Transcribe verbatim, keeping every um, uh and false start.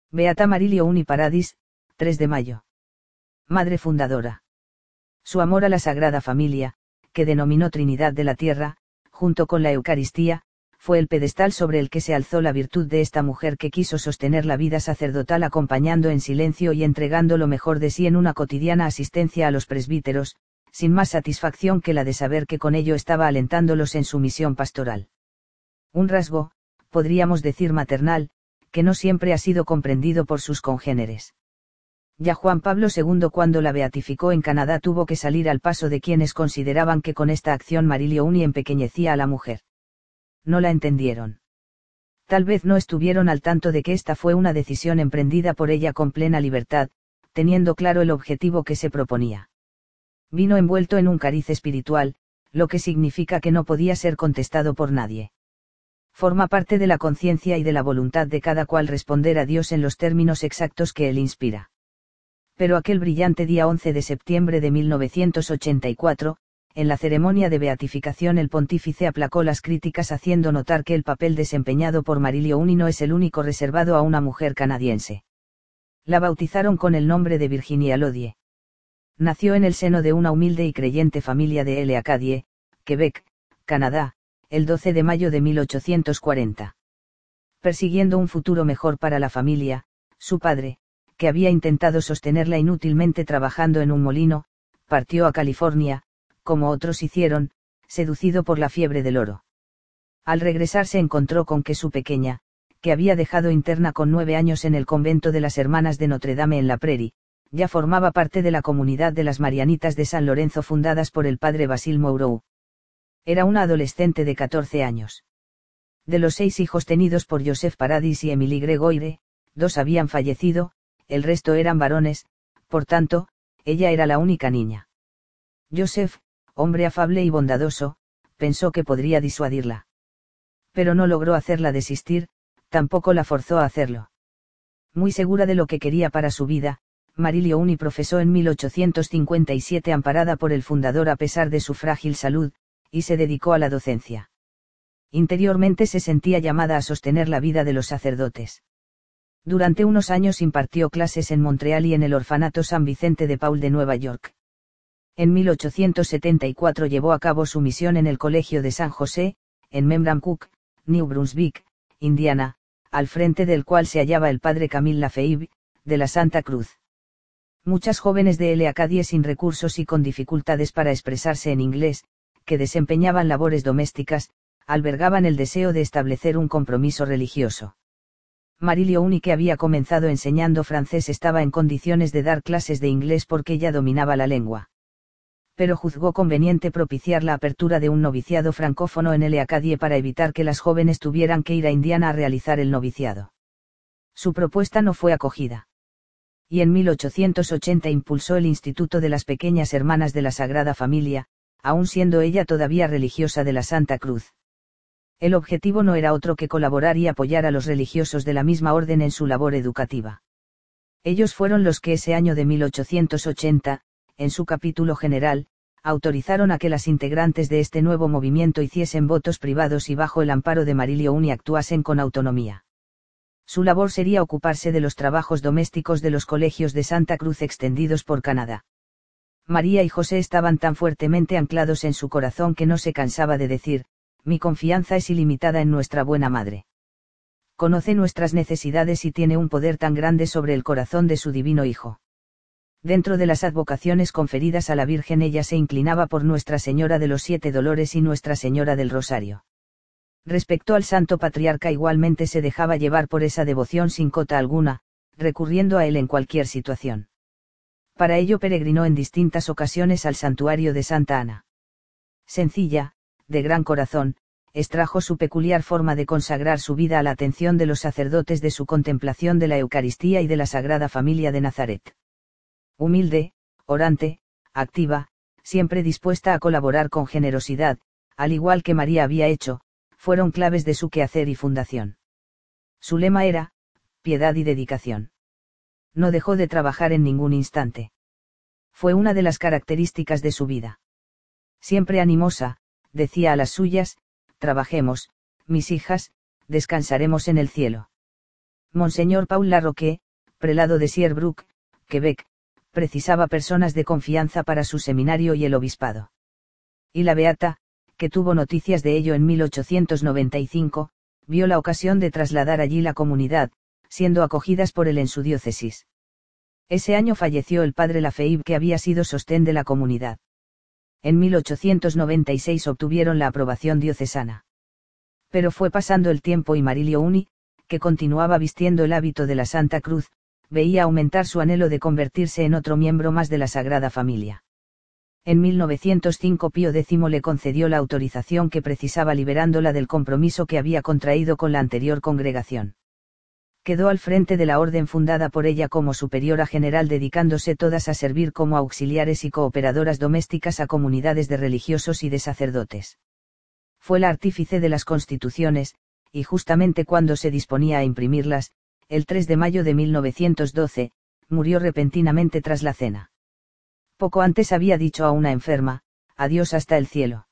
Beata Marilio Uni Paradis, tres de mayo. Madre fundadora. Su amor a la Sagrada Familia, que denominó Trinidad de la Tierra, junto con la Eucaristía, fue el pedestal sobre el que se alzó la virtud de esta mujer que quiso sostener la vida sacerdotal acompañando en silencio y entregando lo mejor de sí en una cotidiana asistencia a los presbíteros, sin más satisfacción que la de saber que con ello estaba alentándolos en su misión pastoral. Un rasgo, podríamos decir maternal, que no siempre ha sido comprendido por sus congéneres. Ya Juan Pablo segundo, cuando la beatificó en Canadá, tuvo que salir al paso de quienes consideraban que con esta acción Marilio Uni empequeñecía a la mujer. No la entendieron. Tal vez no estuvieron al tanto de que esta fue una decisión emprendida por ella con plena libertad, teniendo claro el objetivo que se proponía. Vino envuelto en un cariz espiritual, lo que significa que no podía ser contestado por nadie. Forma parte de la conciencia y de la voluntad de cada cual responder a Dios en los términos exactos que Él inspira. Pero aquel brillante día once de septiembre de mil novecientos ochenta y cuatro, en la ceremonia de beatificación el pontífice aplacó las críticas haciendo notar que el papel desempeñado por Marilio Uni no es el único reservado a una mujer canadiense. La bautizaron con el nombre de Virginia Lodie. Nació en el seno de una humilde y creyente familia de L. Acadie, Quebec, Canadá, el doce de mayo de mil ochocientos cuarenta. Persiguiendo un futuro mejor para la familia, su padre, que había intentado sostenerla inútilmente trabajando en un molino, partió a California, como otros hicieron, seducido por la fiebre del oro. Al regresar se encontró con que su pequeña, que había dejado interna con nueve años en el convento de las Hermanas de Notre Dame en la Prairie, ya formaba parte de la comunidad de las Marianitas de San Lorenzo fundadas por el padre Basile Moreau. Era una adolescente de catorce años. De los seis hijos tenidos por Joseph Paradis y Emily Gregoire, dos habían fallecido, el resto eran varones, por tanto, ella era la única niña. Joseph, hombre afable y bondadoso, pensó que podría disuadirla. Pero no logró hacerla desistir, tampoco la forzó a hacerlo. Muy segura de lo que quería para su vida, Marilio Uni profesó en mil ochocientos cincuenta y siete amparada por el fundador a pesar de su frágil salud, y se dedicó a la docencia. Interiormente se sentía llamada a sostener la vida de los sacerdotes. Durante unos años impartió clases en Montreal y en el orfanato San Vicente de Paul de Nueva York. En mil ochocientos setenta y cuatro llevó a cabo su misión en el Colegio de San José, en Memramcook, New Brunswick, Indiana, al frente del cual se hallaba el padre Camille Lafeivre, de la Santa Cruz. Muchas jóvenes de L. Acadie sin recursos y con dificultades para expresarse en inglés, que desempeñaban labores domésticas, albergaban el deseo de establecer un compromiso religioso. Marilio Uni, que había comenzado enseñando francés, estaba en condiciones de dar clases de inglés porque ella dominaba la lengua. Pero juzgó conveniente propiciar la apertura de un noviciado francófono en L. Acadie para evitar que las jóvenes tuvieran que ir a Indiana a realizar el noviciado. Su propuesta no fue acogida. Y en mil ochocientos ochenta impulsó el Instituto de las Pequeñas Hermanas de la Sagrada Familia, aun siendo ella todavía religiosa de la Santa Cruz. El objetivo no era otro que colaborar y apoyar a los religiosos de la misma orden en su labor educativa. Ellos fueron los que ese año de mil ochocientos ochenta, en su capítulo general, autorizaron a que las integrantes de este nuevo movimiento hiciesen votos privados y bajo el amparo de Marilio Uni actuasen con autonomía. Su labor sería ocuparse de los trabajos domésticos de los colegios de Santa Cruz extendidos por Canadá. María y José estaban tan fuertemente anclados en su corazón que no se cansaba de decir: mi confianza es ilimitada en nuestra buena madre. Conoce nuestras necesidades y tiene un poder tan grande sobre el corazón de su divino Hijo. Dentro de las advocaciones conferidas a la Virgen, ella se inclinaba por Nuestra Señora de los Siete Dolores y Nuestra Señora del Rosario. Respecto al Santo Patriarca, igualmente se dejaba llevar por esa devoción sin cota alguna, recurriendo a él en cualquier situación. Para ello peregrinó en distintas ocasiones al santuario de Santa Ana. Sencilla, de gran corazón, extrajo su peculiar forma de consagrar su vida a la atención de los sacerdotes de su contemplación de la Eucaristía y de la Sagrada Familia de Nazaret. Humilde, orante, activa, siempre dispuesta a colaborar con generosidad, al igual que María había hecho, fueron claves de su quehacer y fundación. Su lema era: piedad y dedicación. No dejó de trabajar en ningún instante. Fue una de las características de su vida. Siempre animosa, decía a las suyas: trabajemos, mis hijas, descansaremos en el cielo. Monseñor Paul Larroque, prelado de Sherbrooke, Quebec, precisaba personas de confianza para su seminario y el obispado. Y la beata, que tuvo noticias de ello en mil ochocientos noventa y cinco, vio la ocasión de trasladar allí la comunidad, siendo acogidas por él en su diócesis. Ese año falleció el padre Lafeib, que había sido sostén de la comunidad. En mil ochocientos noventa y seis obtuvieron la aprobación diocesana. Pero fue pasando el tiempo y Marilio Uni, que continuaba vistiendo el hábito de la Santa Cruz, veía aumentar su anhelo de convertirse en otro miembro más de la Sagrada Familia. En mil novecientos cinco Pío X le concedió la autorización que precisaba, liberándola del compromiso que había contraído con la anterior congregación. Quedó al frente de la orden fundada por ella como superiora general, dedicándose todas a servir como auxiliares y cooperadoras domésticas a comunidades de religiosos y de sacerdotes. Fue la artífice de las constituciones, y justamente cuando se disponía a imprimirlas, el tres de mayo de mil novecientos doce, murió repentinamente tras la cena. Poco antes había dicho a una enferma: adiós hasta el cielo.